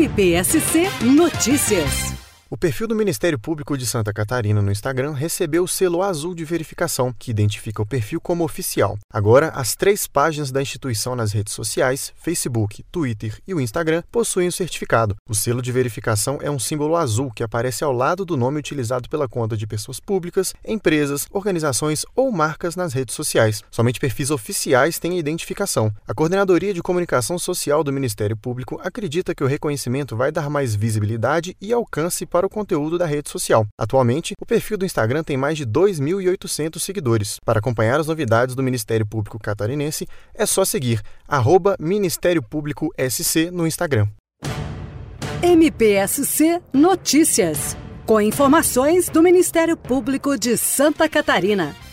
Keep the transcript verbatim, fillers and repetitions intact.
M P S C Notícias. O perfil do Ministério Público de Santa Catarina no Instagram recebeu o selo azul de verificação, que identifica o perfil como oficial. Agora, as três páginas da instituição nas redes sociais, Facebook, Twitter e o Instagram, possuem o certificado. O selo de verificação é um símbolo azul que aparece ao lado do nome utilizado pela conta de pessoas públicas, empresas, organizações ou marcas nas redes sociais. Somente perfis oficiais têm a identificação. A Coordenadoria de Comunicação Social do Ministério Público acredita que o reconhecimento vai dar mais visibilidade e alcance para para o conteúdo da rede social. Atualmente, o perfil do Instagram tem mais de dois mil e oitocentos seguidores. Para acompanhar as novidades do Ministério Público Catarinense, é só seguir arroba Ministério Público S C no Instagram. M P S C Notícias, com informações do Ministério Público de Santa Catarina.